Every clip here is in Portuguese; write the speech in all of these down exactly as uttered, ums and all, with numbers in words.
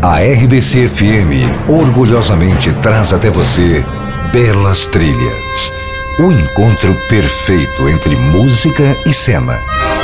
A R B C F M orgulhosamente traz até você Belas Trilhas, o encontro perfeito entre música e cena.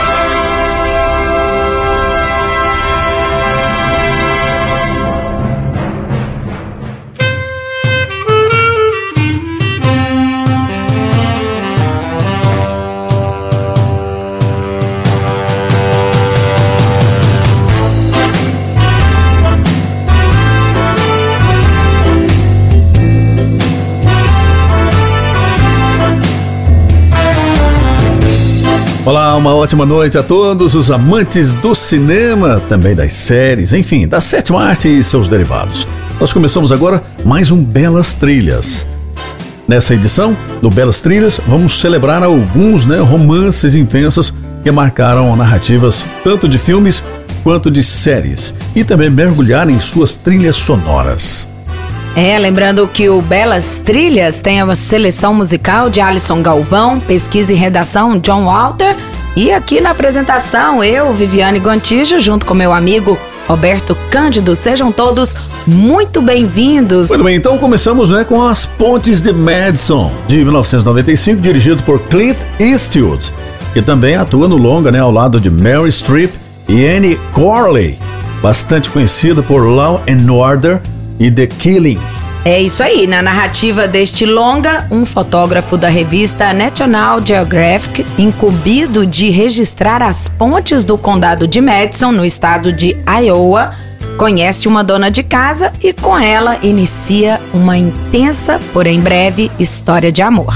Olá, uma ótima noite a todos os amantes do cinema, também das séries, enfim, da sétima arte e seus derivados. Nós começamos agora mais um Belas Trilhas. Nessa edição do Belas Trilhas, vamos celebrar alguns né, romances intensos que marcaram narrativas tanto de filmes quanto de séries e também mergulhar em suas trilhas sonoras. É, lembrando que o Belas Trilhas tem a seleção musical de Alisson Galvão, pesquisa e redação John Walter, e aqui na apresentação eu, Viviane Gontijo, junto com meu amigo Roberto Cândido. Sejam todos muito bem-vindos. Muito bem, então começamos né, com As Pontes de Madison, de mil novecentos e noventa e cinco, dirigido por Clint Eastwood, que também atua no longa né, ao lado de Meryl Streep e Annie Corley, bastante conhecida por Law and Order e The Killing. É isso aí, na narrativa deste longa, um fotógrafo da revista National Geographic, incumbido de registrar as pontes do condado de Madison, no estado de Iowa, conhece uma dona de casa e com ela inicia uma intensa, porém breve, história de amor.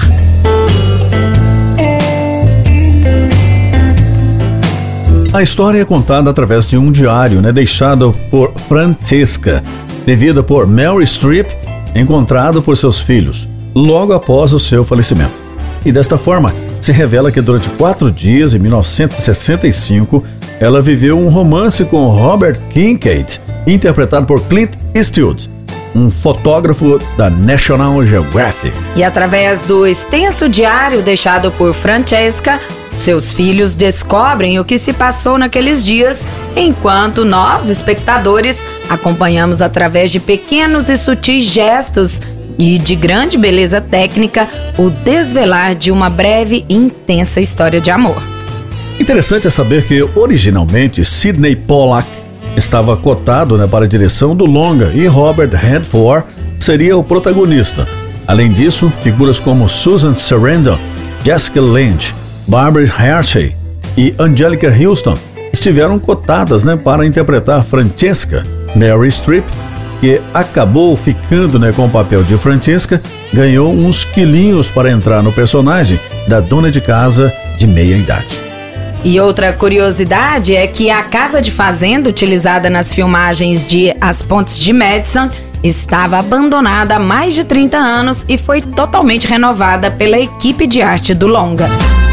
A história é contada através de um diário né, deixado por Francesca, vivida por Meryl Streep, encontrado por seus filhos, logo após o seu falecimento. E desta forma, se revela que durante quatro dias, em mil novecentos e sessenta e cinco, ela viveu um romance com Robert Kincaid, interpretado por Clint Eastwood, um fotógrafo da National Geographic. E através do extenso diário deixado por Francesca, seus filhos descobrem o que se passou naqueles dias, enquanto nós, espectadores, acompanhamos através de pequenos e sutis gestos e de grande beleza técnica o desvelar de uma breve e intensa história de amor. Interessante é saber que, originalmente, Sidney Pollack estava cotado né, para a direção do longa e Robert Redford seria o protagonista. Além disso, figuras como Susan Sarandon, Jessica Lange, Barbara Hershey e Angelica Houston estiveram cotadas né, para interpretar Francesca. Meryl Streep, que acabou ficando né, com o papel de Francesca, ganhou uns quilinhos para entrar no personagem da dona de casa de meia idade. E outra curiosidade é que a casa de fazenda utilizada nas filmagens de As Pontes de Madison estava abandonada há mais de trinta anos e foi totalmente renovada pela equipe de arte do longa.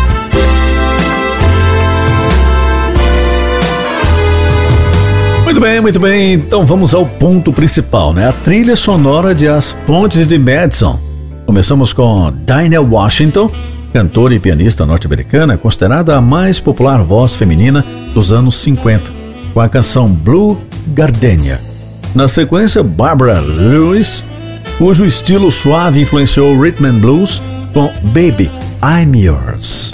Muito bem, muito bem, então vamos ao ponto principal, né? A trilha sonora de As Pontes de Madison. Começamos com Dinah Washington, cantora e pianista norte-americana, considerada a mais popular voz feminina dos anos cinquenta, com a canção Blue Gardenia. Na sequência, Barbara Lewis, cujo estilo suave influenciou o rhythm and blues, com Baby, I'm Yours.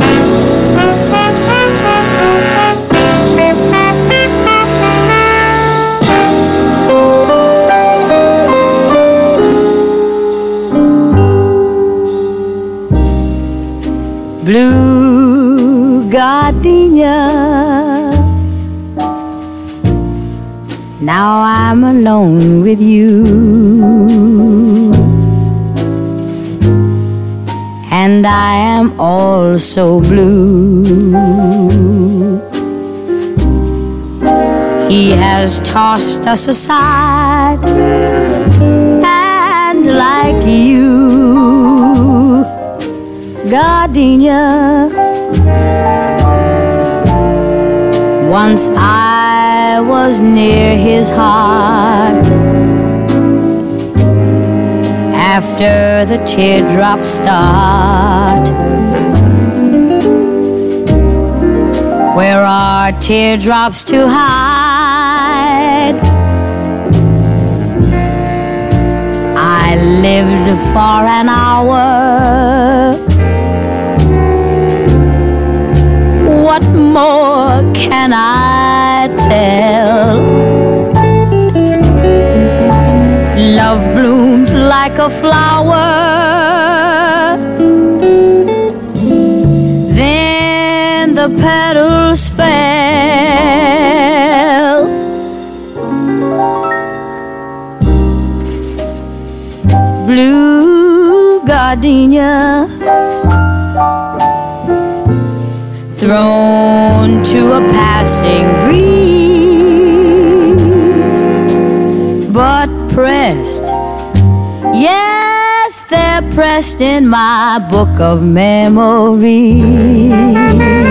Blue gardenia, now I'm alone with you, and I am all so blue. He has tossed us aside, and like you, gardenia, once I was near his heart. After the teardrops start, where are teardrops to hide? I lived for an hour. What more can I tell? Love bloomed like a flower, then the petals fell. Blue gardenia thrown to a passing breeze, but pressed, yes, they're pressed in my book of memories.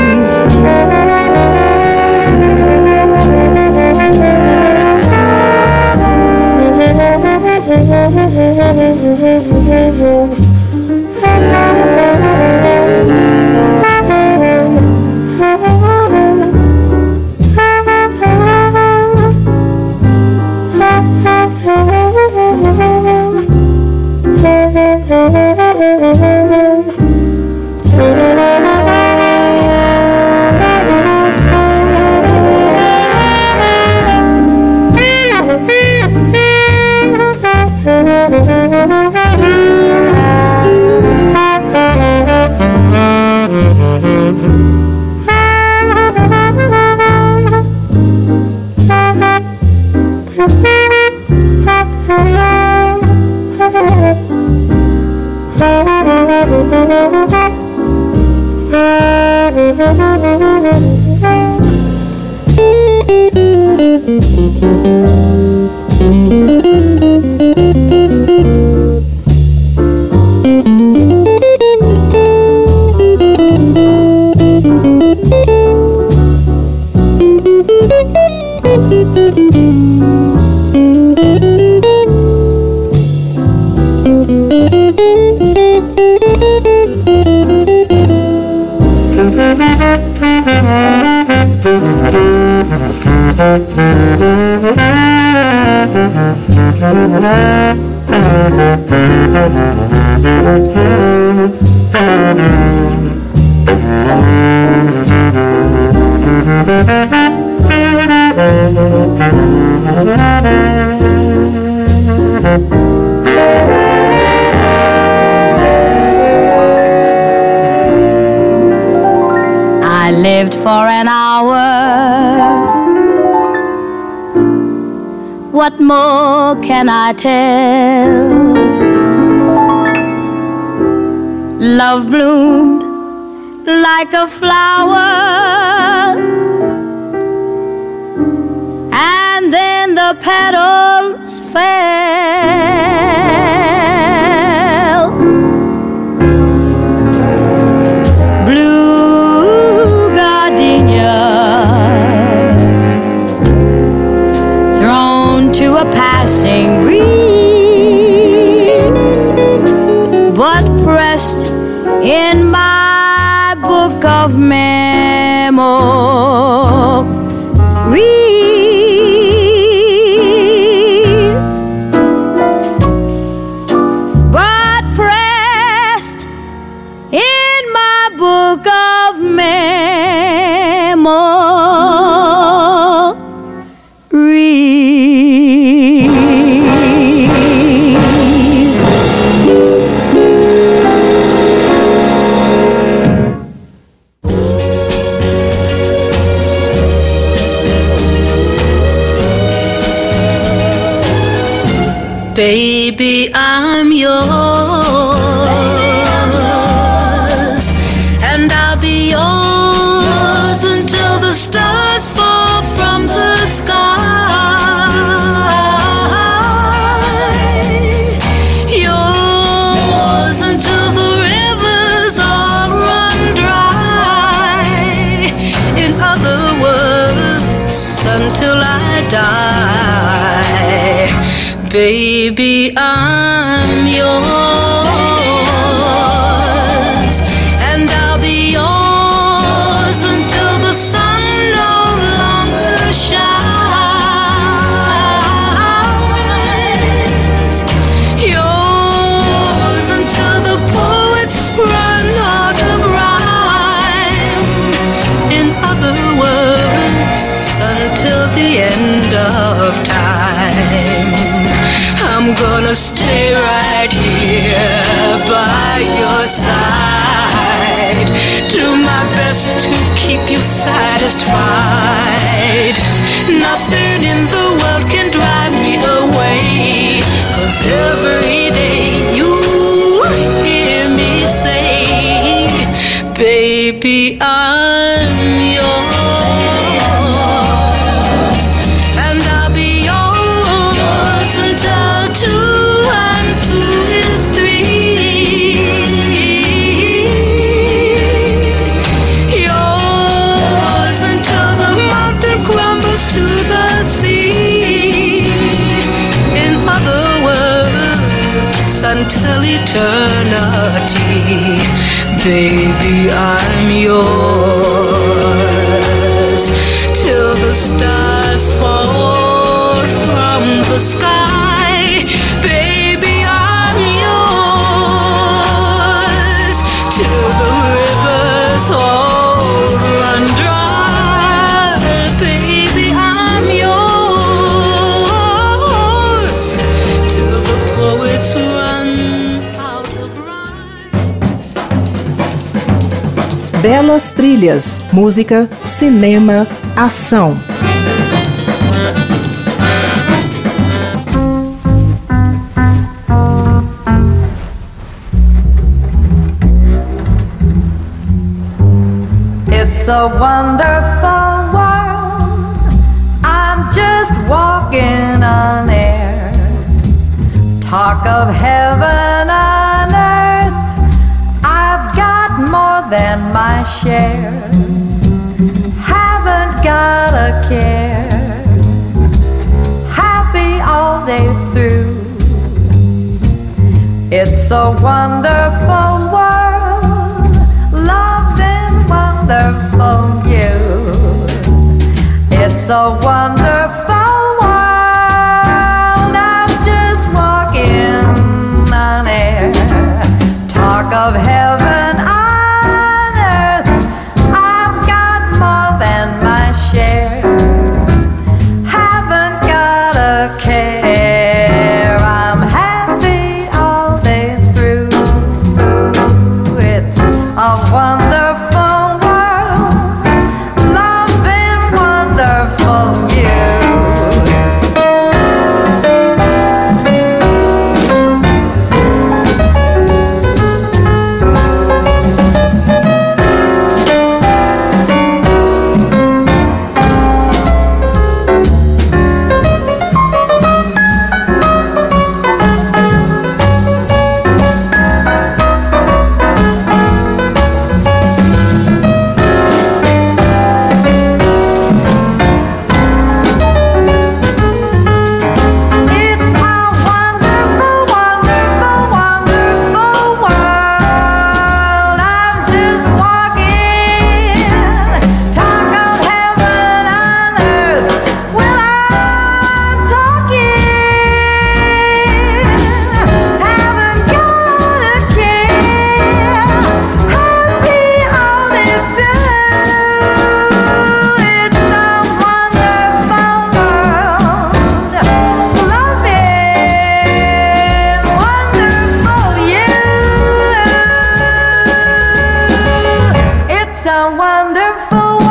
I lived for an hour. What more can I tell? Love bloomed like a flower, and then the petals fell. Blue gardenia thrown to a passing breeze, but pressed in my book of memories, but pressed in my book of memories. Baby, I'm yours, and I'll be yours until the stars fall from the sky. Yours until the rivers all run dry. In other words, until I die. Baby, I'm yours, and I'll be yours until the sun no longer shines. Yours the end of time. I'm gonna stay right here by your side. Do my best to keep you satisfied. Nothing in the world can drive me away, 'cause every day you hear me say, baby, I'm yours, and I'll be yours until two and two is three. Yours until the mountain crumbles to the sea. In other words, until eternity, baby, I'm yours. Till the stars fall from the sky, baby, I'm yours. Till the rivers all run dry, baby, I'm yours. Till the poets run out of rhyme. Belas trilhas, música, cinema, ação. It's a wonderful world. I'm just walking on air. Talk of heaven on earth, I've got more than my share. Haven't got a care. Happy all day through. It's a wonderful world. Loving wonderful you. It's a wonderful world. I'm just walking on air. Talk of heaven on earth, I've got more than my share. Haven't got a care. I'm happy all day through. It's a wonderful world, loving wonderful you. It's a wonderful, wonderful, wonderful world. I'm just walking. Talk of heaven on earth. Well, I'm talking. Haven't got a care. Happy all day through. It's a wonderful world. Loving wonderful you. It's a wonderful world.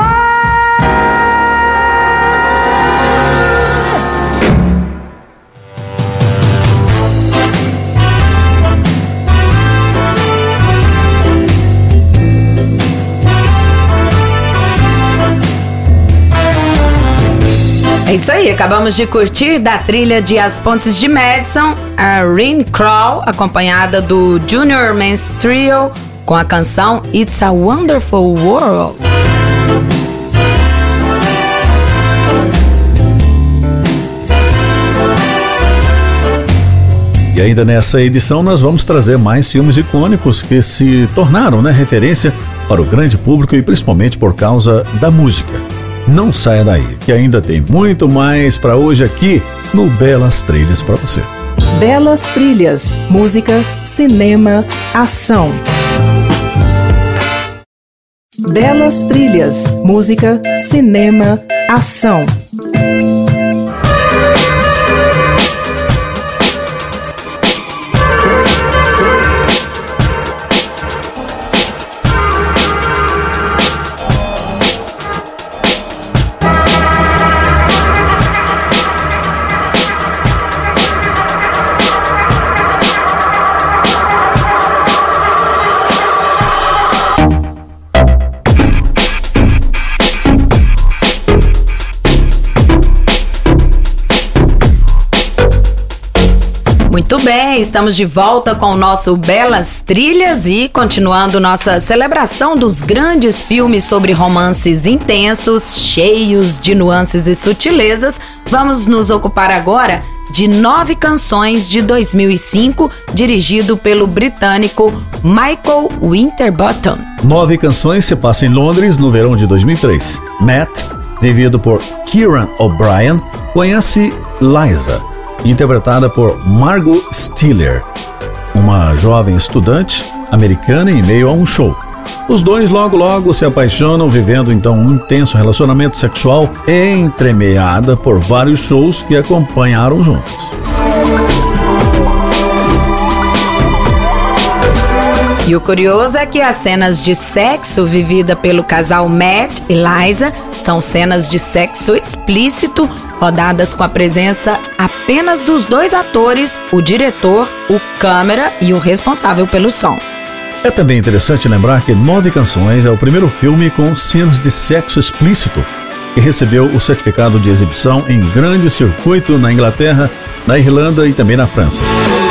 É isso aí, acabamos de curtir da trilha de As Pontes de Madison, a Rin Crawl, acompanhada do Junior Mans Trio, com a canção It's a Wonderful World. E ainda nessa edição nós vamos trazer mais filmes icônicos que se tornaram, né, referência para o grande público e principalmente por causa da música. Não saia daí, que ainda tem muito mais para hoje aqui no Belas Trilhas para você. Belas trilhas, música, cinema, ação. Belas trilhas, música, cinema, ação. Muito bem, estamos de volta com o nosso Belas Trilhas e continuando nossa celebração dos grandes filmes sobre romances intensos, cheios de nuances e sutilezas. Vamos nos ocupar agora de Nove Canções de dois mil e cinco, dirigido pelo britânico Michael Winterbottom. Nove Canções se passa em Londres no verão de dois mil e três. Matt, vivido por Kieran O'Brien, conhece Liza, interpretada por Margot Stiller, uma jovem estudante americana em meio a um show. Os dois logo logo se apaixonam, vivendo então um intenso relacionamento sexual entremeada por vários shows que acompanharam juntos. E o curioso é que as cenas de sexo vivida pelo casal Matt e Liza são cenas de sexo explícito, rodadas com a presença apenas dos dois atores, o diretor, o câmera e o responsável pelo som. É também interessante lembrar que Nove Canções é o primeiro filme com cenas de sexo explícito que recebeu o certificado de exibição em grande circuito na Inglaterra, na Irlanda e também na França.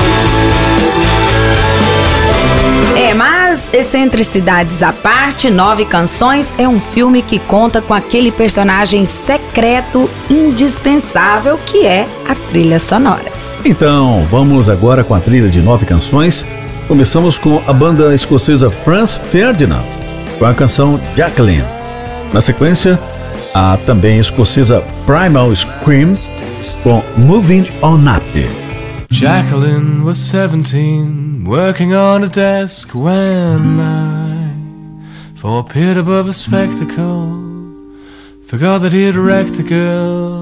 É, mas excentricidades à parte, Nove Canções é um filme que conta com aquele personagem secreto indispensável que é a trilha sonora. Então, vamos agora com a trilha de Nove Canções. Começamos com a banda escocesa Franz Ferdinand, com a canção Jacqueline. Na sequência, a também escocesa Primal Scream, com Moving On Up. Jacqueline was seventeen, working on a desk when I, for a peered above a spectacle, forgot that he had wrecked a girl.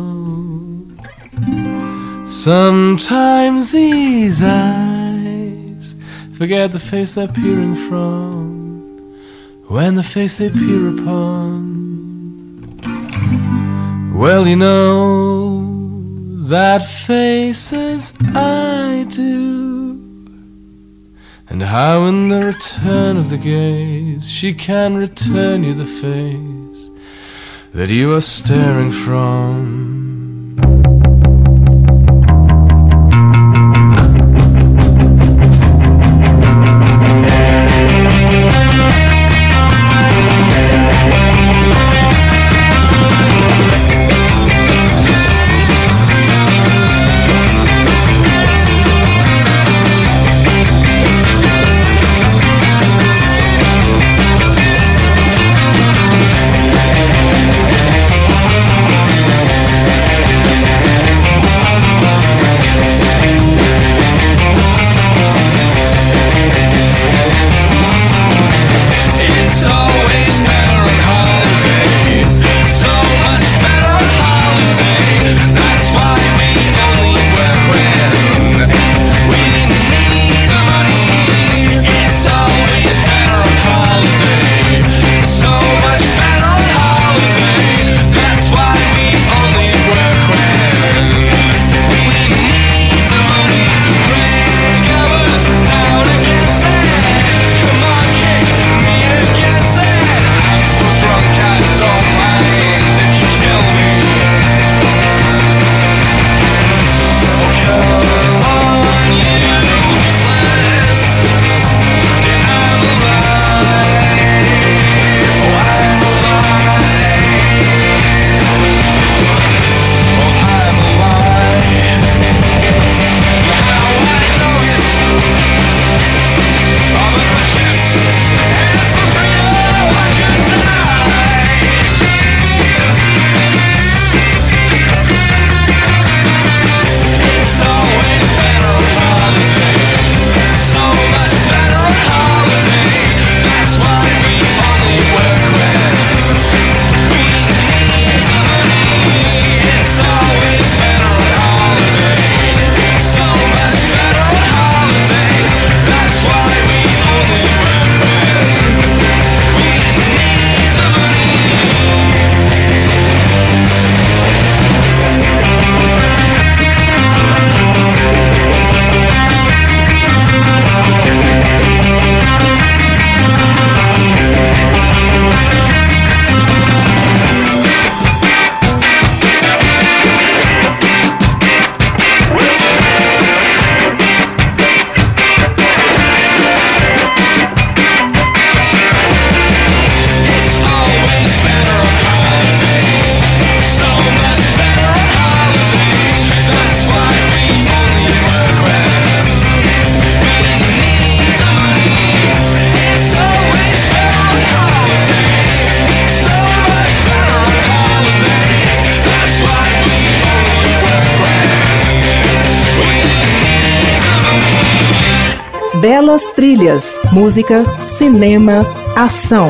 Sometimes these eyes forget the face they're peering from, when the face they peer upon, well, you know that faces I do, and how in the return of the gaze she can return you the face that you are staring from. Belas Trilhas, música, cinema, ação.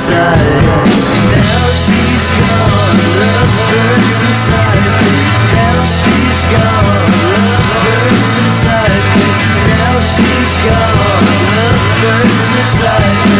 inside. Now she's gone, love burns inside me. Now she's gone, love burns inside me. Now she's gone, love burns inside me.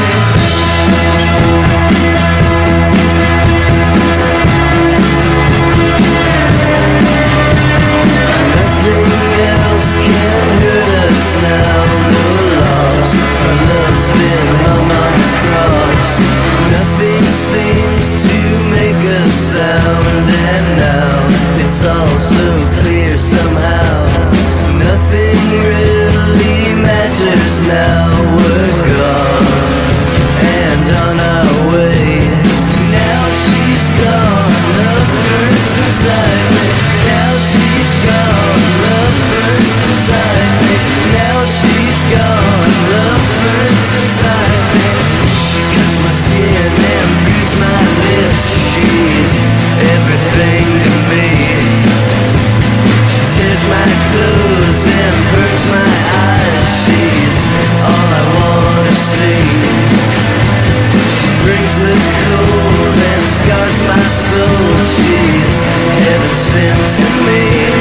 Nothing else can hurt us now. No loss, our love's been hung on a cross. Nothing seems to make a sound, and now it's all so clear somehow. Nothing really matters now. We're gone and on our way. Now she's gone, love burns inside me. Now she's gone, love burns inside me. Now she's gone, love burns inside me. She cuts my skin and bruises my lips. She's everything to me. She tears my clothes and burns my eyes. She's all I wanna see. She brings the cold and scars my soul. She's heaven sent to me.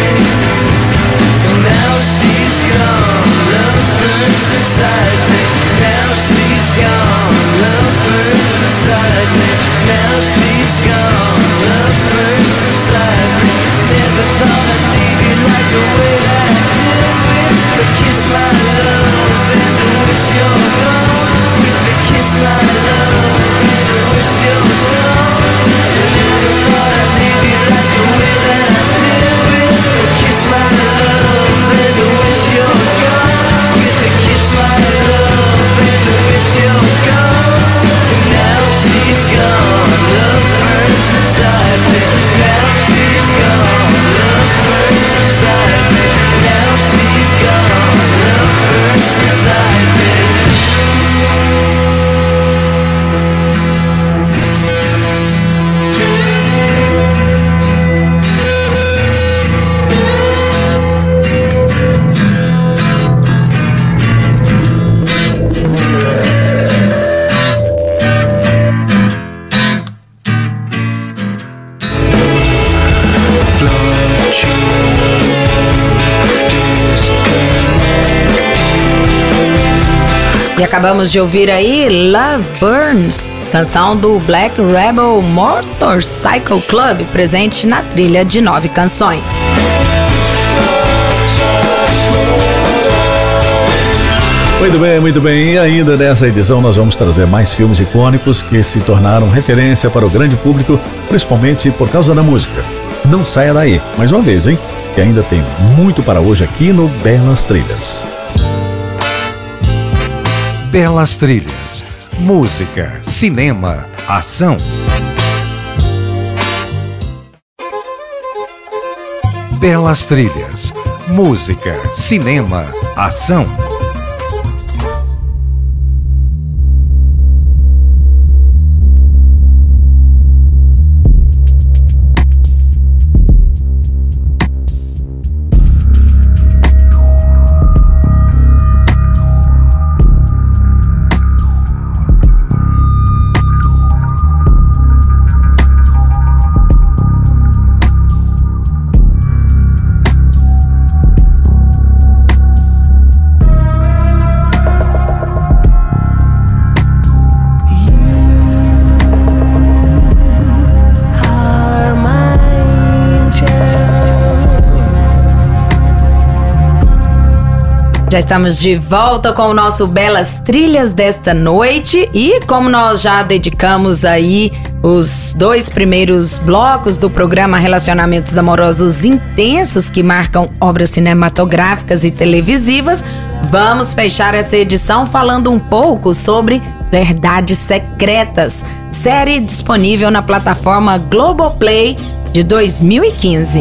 Now she's gone, love burns inside me. Now she's gone, love burns inside me. Now she's gone, love burns inside me. Never thought I'd leave you like the way that I did with the kiss my love and the wish you're gone. With the kiss my love and the wish you're gone. Never thought I'd leave you like the way that I did with the kiss my love and the wish you're gone. With the kiss my love and the wish you're gone. Now she's gone, love burns inside me. Now she's gone, love burns inside me. Now she's gone, love burns inside me. E acabamos de ouvir aí Love Burns, canção do Black Rebel Motorcycle Club, presente na trilha de nove canções. Muito bem, muito bem. E ainda nessa edição nós vamos trazer mais filmes icônicos que se tornaram referência para o grande público, principalmente por causa da música. Não saia daí, mais uma vez, hein? Que ainda tem muito para hoje aqui no Belas Trilhas. Belas Trilhas, música, cinema, ação. Belas Trilhas, música, cinema, ação. Já estamos de volta com o nosso Belas Trilhas desta noite e como nós já dedicamos aí os dois primeiros blocos do programa Relacionamentos Amorosos Intensos que marcam obras cinematográficas e televisivas, vamos fechar essa edição falando um pouco sobre Verdades Secretas, série disponível na plataforma Globoplay de dois mil e quinze.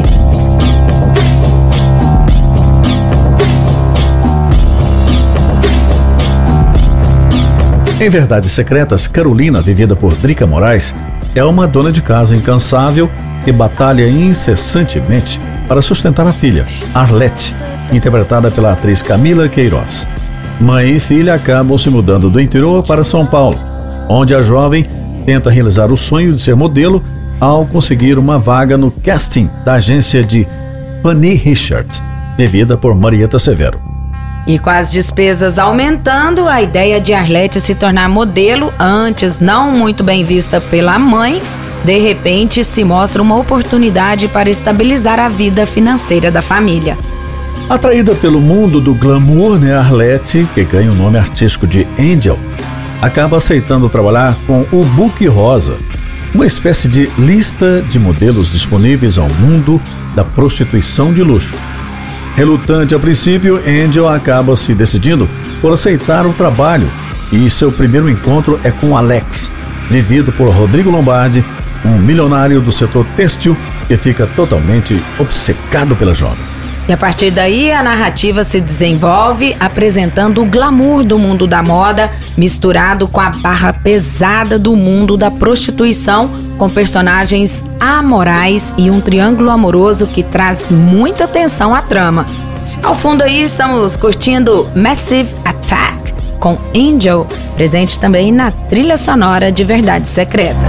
Em Verdades Secretas, Carolina, vivida por Drica Moraes, é uma dona de casa incansável que batalha incessantemente para sustentar a filha, Arlete, interpretada pela atriz Camila Queiroz. Mãe e filha acabam se mudando do interior para São Paulo, onde a jovem tenta realizar o sonho de ser modelo ao conseguir uma vaga no casting da agência de Fanny Richards, vivida por Marieta Severo. E com as despesas aumentando, a ideia de Arlete se tornar modelo, antes não muito bem vista pela mãe, de repente se mostra uma oportunidade para estabilizar a vida financeira da família. Atraída pelo mundo do glamour, né, Arlete, que ganha o nome artístico de Angel, acaba aceitando trabalhar com o Book Rosa, uma espécie de lista de modelos disponíveis ao mundo da prostituição de luxo. Relutante a princípio, Angel acaba se decidindo por aceitar o trabalho e seu primeiro encontro é com Alex, vivido por Rodrigo Lombardi, um milionário do setor têxtil que fica totalmente obcecado pela jovem. E a partir daí a narrativa se desenvolve apresentando o glamour do mundo da moda misturado com a barra pesada do mundo da prostituição, com personagens amorais e um triângulo amoroso que traz muita tensão à trama. Ao fundo aí estamos curtindo Massive Attack com Angel, presente também na trilha sonora de Verdades Secretas.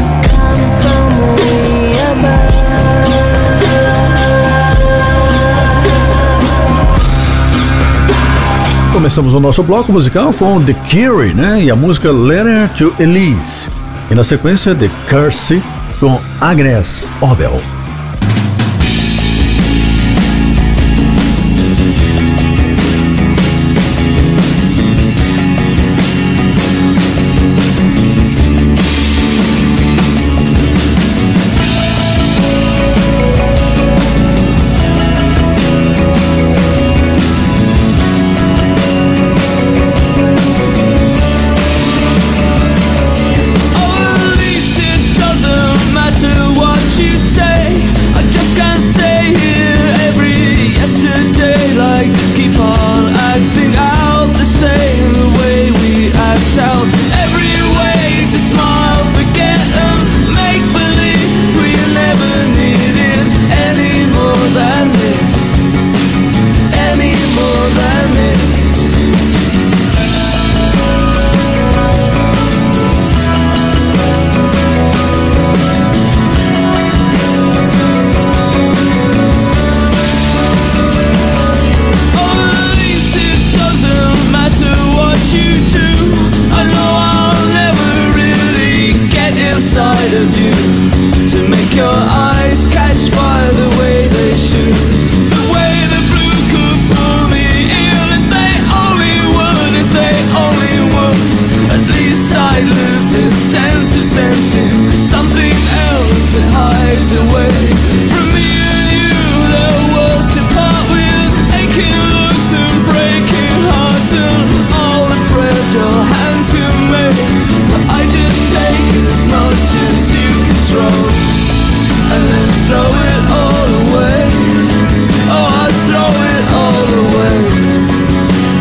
Começamos o nosso bloco musical com The Cure, né? E a música Letter to Elise. E na sequência, The Curse com Agnes Obel.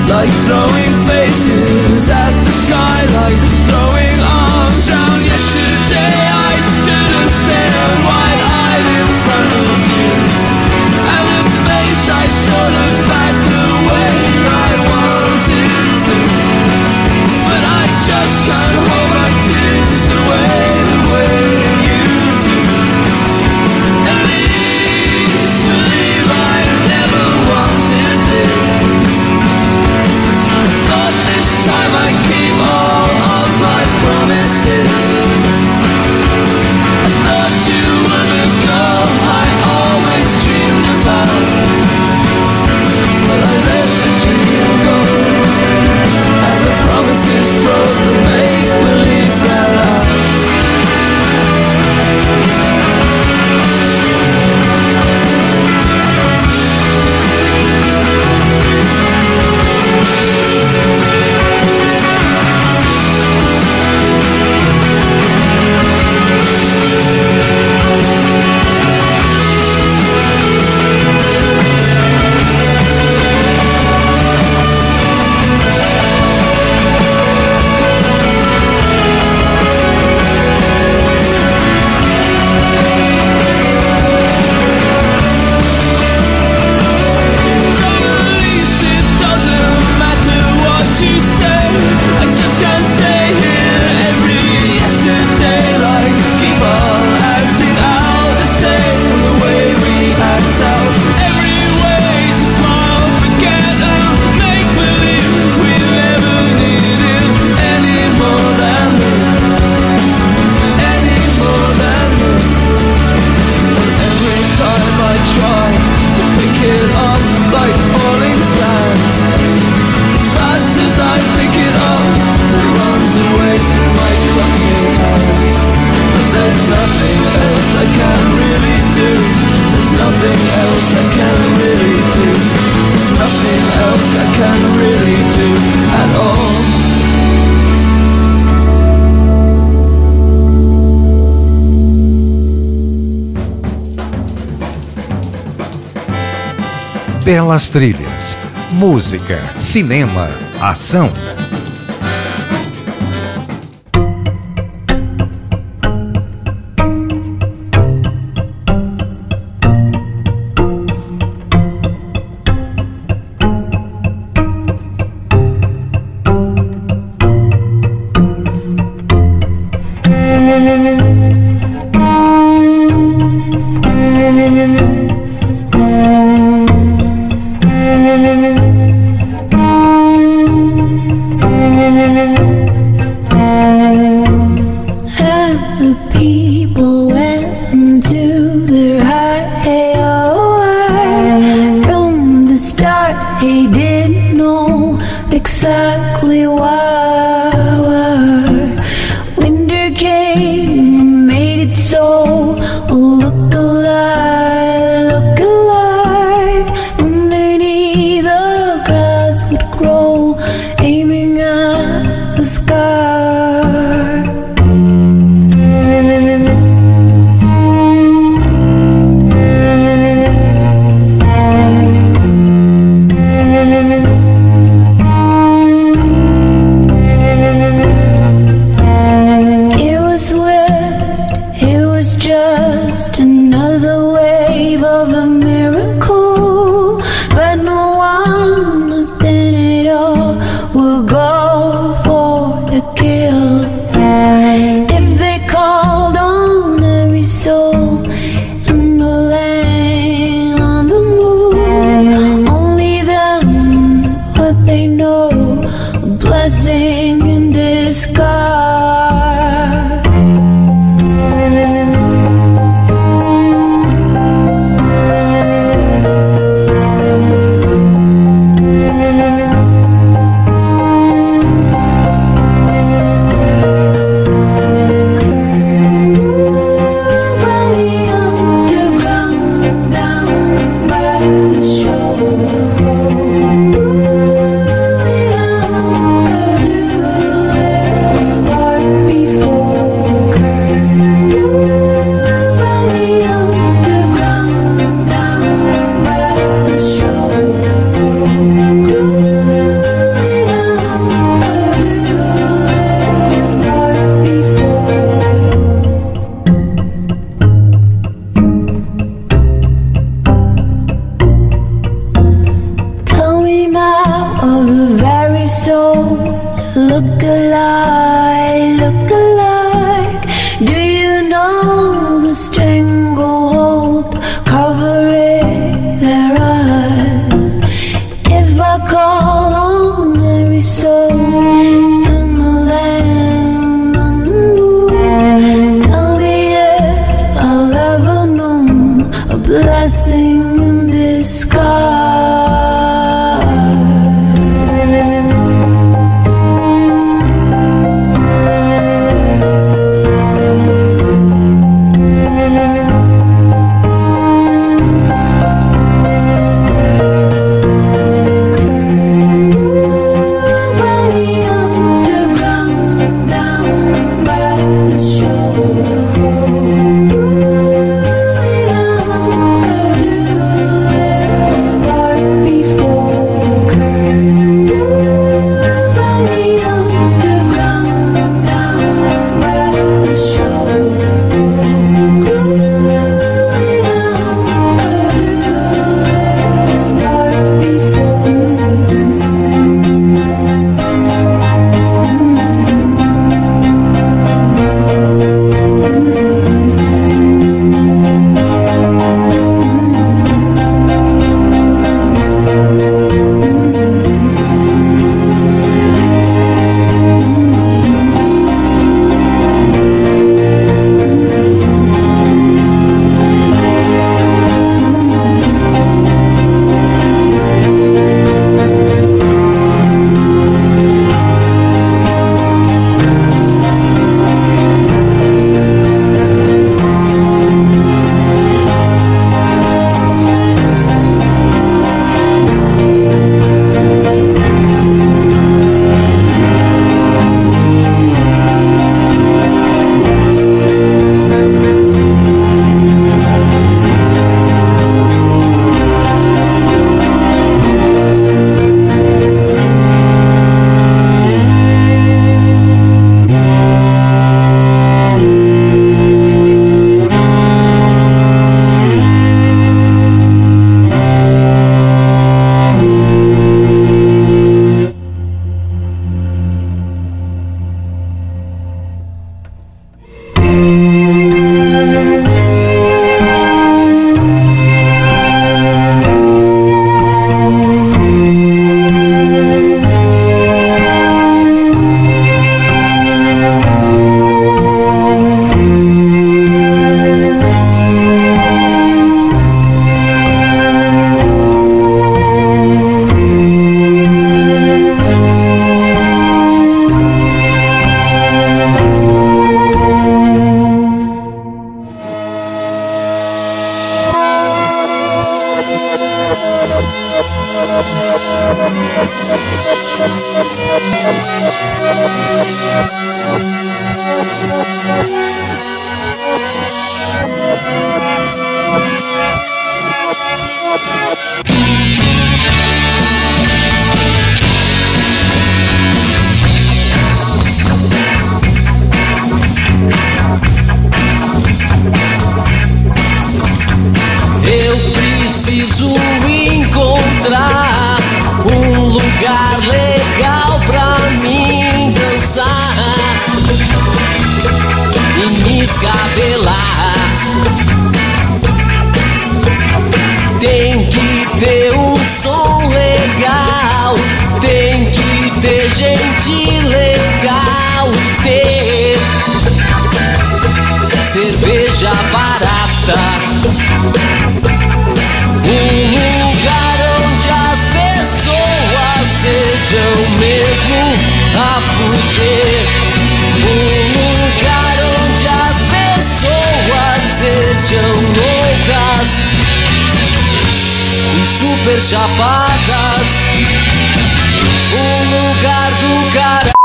Throwing faces at the sky, like throwing arms round yesterday. Belas Trilhas, música, cinema, ação. Thank you. Eu preciso encontrar um lugar legal pra mim dançar e me escabelar. Tem que ter um som legal, tem que ter gente legal e ter cerveja barata. Um lugar onde as pessoas sejam mesmo a fuder. Um lugar onde as pessoas sejam loucas e super chapadas. Um lugar do caralho.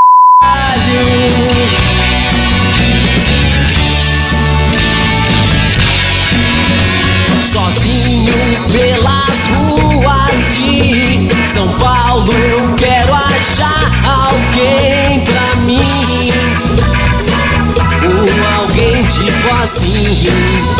Sozinho pelas ruas de São Paulo eu quero achar alguém pra mim. Um alguém tipo assim,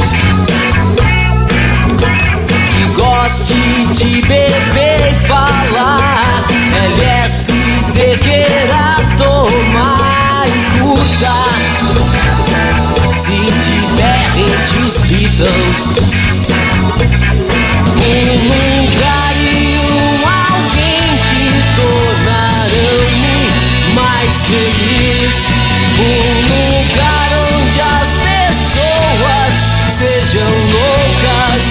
que goste de beber e falar L S D, queira tomar e curta. Se tiver entre os Beatles, um lugar e um alguém que tornarão-me mais feliz. Um lugar onde as pessoas sejam loucas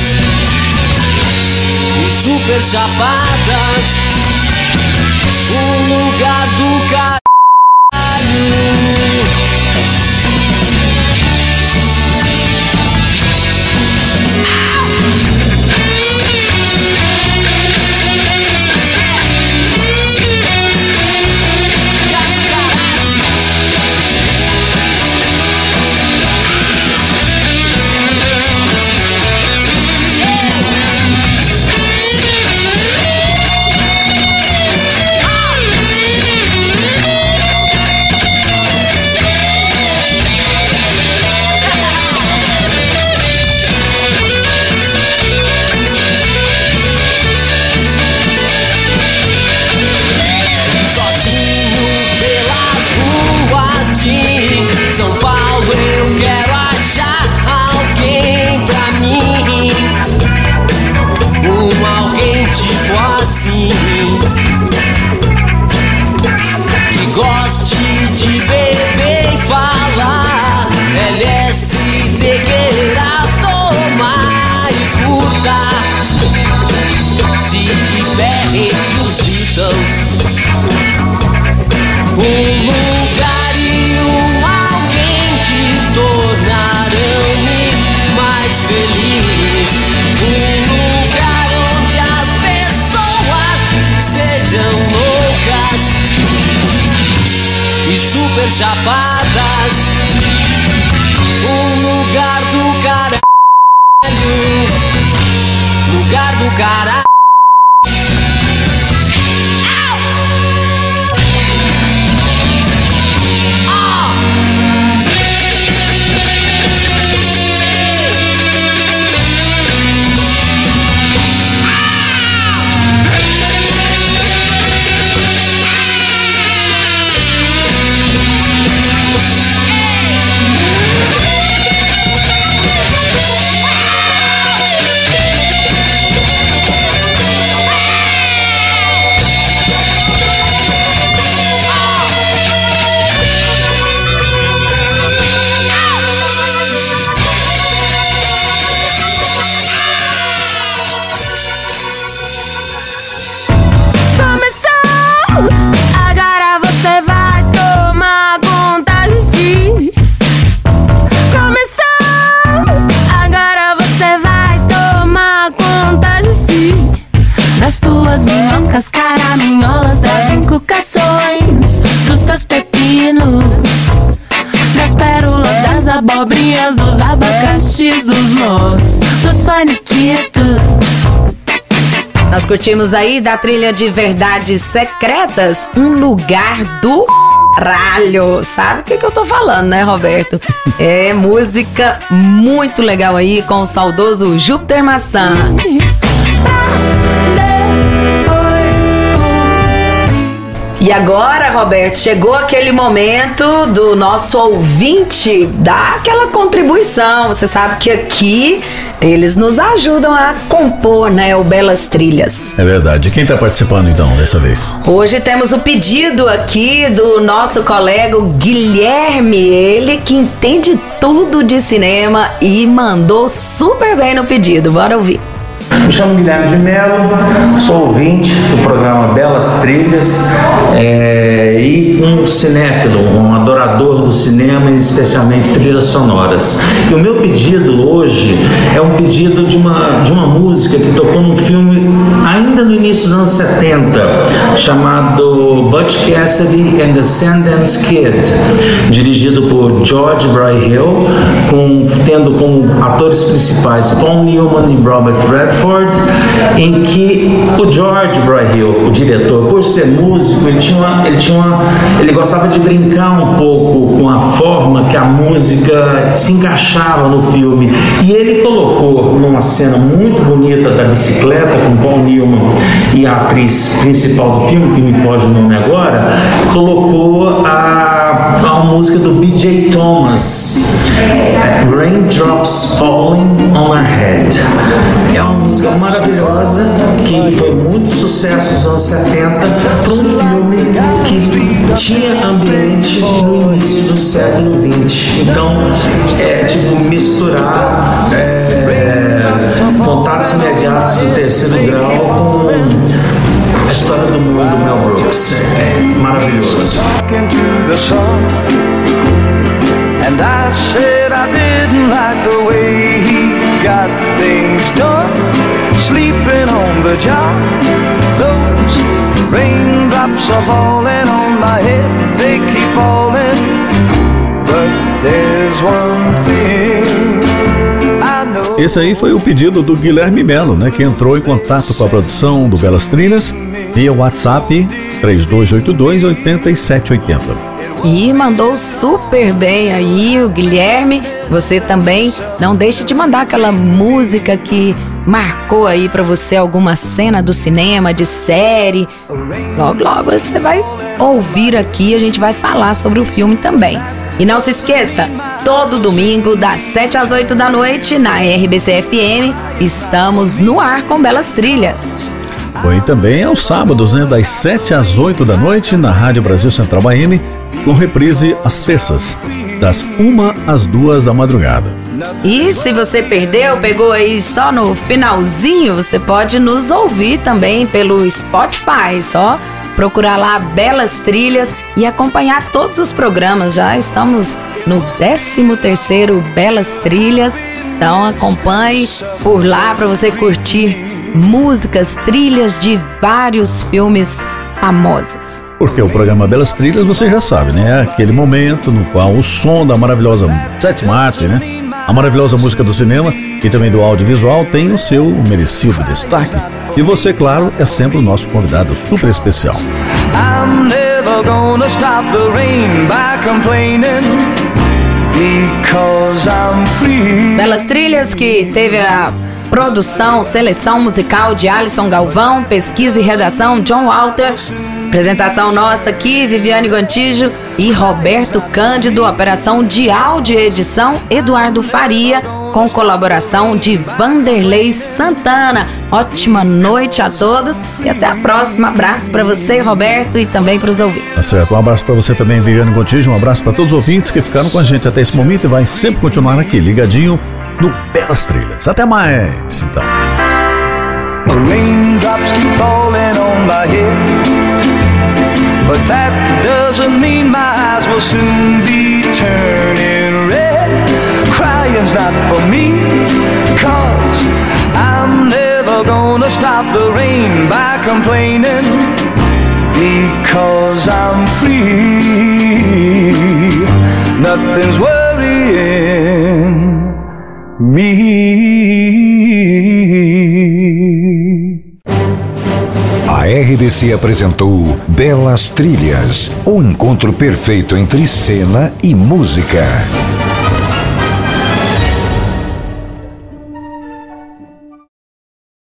e super chapadas. Um lugar do caralho. São Paulo eu quero achar alguém pra mim. Um alguém tipo assim, que goste de beber e falar L S D, queira tomar e curta. Se tiver entre os Beatles, um lugar e um alguém que tornarão-me mais feliz. Um lugar onde as pessoas sejam loucas e super chapadas. Um lugar do caralho. Lugar do caralho. Hey! abobrinhas, dos abacaxis, dos nós, dos faniquitos. Nós curtimos aí da trilha de Verdades Secretas, Um Lugar do Caralho. Sabe o que, que eu tô falando, né, Roberto? É música muito legal aí com o saudoso Júpiter Maçã. E agora, Roberto, chegou aquele momento do nosso ouvinte dar aquela contribuição. Você sabe que aqui eles nos ajudam a compor, né, o Belas Trilhas. É verdade. Quem tá participando então dessa vez? Hoje temos o pedido aqui do nosso colega Guilherme, ele que entende tudo de cinema e mandou super bem no pedido. Bora ouvir. Me chamo Guilherme de Mello, sou ouvinte do programa Belas Trilhas é, e um cinéfilo, um adorador do cinema e especialmente trilhas sonoras. E o meu pedido hoje é um pedido de uma, de uma música que tocou num filme ainda no início dos anos setenta, chamado Butch Cassidy and the Sundance Kid, dirigido por George Bryhill, com, tendo como atores principais Paul Newman e Robert Redford, em que o George Bryhill, o diretor, por ser músico, ele tinha uma, ele tinha uma, ele gostava de brincar um pouco com a forma que a música se encaixava no filme, e ele colocou numa cena muito bonita da bicicleta com Paul Newman e a atriz principal do filme, que me foge o nome agora, colocou a, a música do B J Thomas, Raindrops Falling on Our Head. É uma música maravilhosa que foi muito sucesso nos anos setenta para um filme que tinha ambiente no início do século vinte. Então é tipo misturar é, Contatos Imediatos do Terceiro Grau com a história do mundo do Mel Brooks. É maravilhoso. And I said I didn't like the way he got things done, sleeping on the job. Those raindrops are falling on my head, they keep falling. But there's one thing I know. Esse aí foi o pedido do Guilherme Mello, né, que entrou em contato com a produção do Belas Trilhas via WhatsApp três dois oito dois, oito sete oito zero. E mandou super bem aí o Guilherme. Você também não deixe de mandar aquela música que marcou aí pra você alguma cena do cinema, de série. Logo, logo você vai ouvir aqui, a gente vai falar sobre o filme também. E não se esqueça, todo domingo das sete às oito da noite na R B C F M, estamos no ar com Belas Trilhas. Foi também aos sábados, né, das sete às oito da noite na Rádio Brasil Central A M, com reprise às terças, das uma às duas da madrugada. E se você perdeu, pegou aí só no finalzinho, você pode nos ouvir também pelo Spotify, só procurar lá Belas Trilhas e acompanhar todos os programas. Já estamos no décimo terceiro Belas Trilhas, então acompanhe por lá para você curtir músicas, trilhas de vários filmes famosos. Porque o programa Belas Trilhas, você já sabe, né? É aquele momento no qual o som da maravilhosa sétima arte, né? A maravilhosa música do cinema e também do audiovisual tem o seu merecido destaque. E você, claro, é sempre o nosso convidado super especial. I'm never gonna stop the rain by complaining because I'm free. Belas Trilhas, que teve a produção, seleção musical de Alisson Galvão, pesquisa e redação John Walter. Apresentação nossa aqui, Viviane Gontijo e Roberto Cândido. Operação de áudio e edição, Eduardo Faria, com colaboração de Vanderlei Santana. Ótima noite a todos e até a próxima. Abraço para você, Roberto, e também para os ouvintes. Tá certo, um abraço para você também, Viviane Gontijo. Um abraço para todos os ouvintes que ficaram com a gente até esse momento e vai sempre continuar aqui, ligadinho no Belas Trilhas. Até mais, então. Raindrops keep falling on my head, but that doesn't mean my eyes will soon be turning red. Crying's not for me, cause I'm never gonna stop the rain by complaining, because I'm free. Nothing's worrying me. A R D C apresentou Belas Trilhas, o encontro perfeito entre cena e música.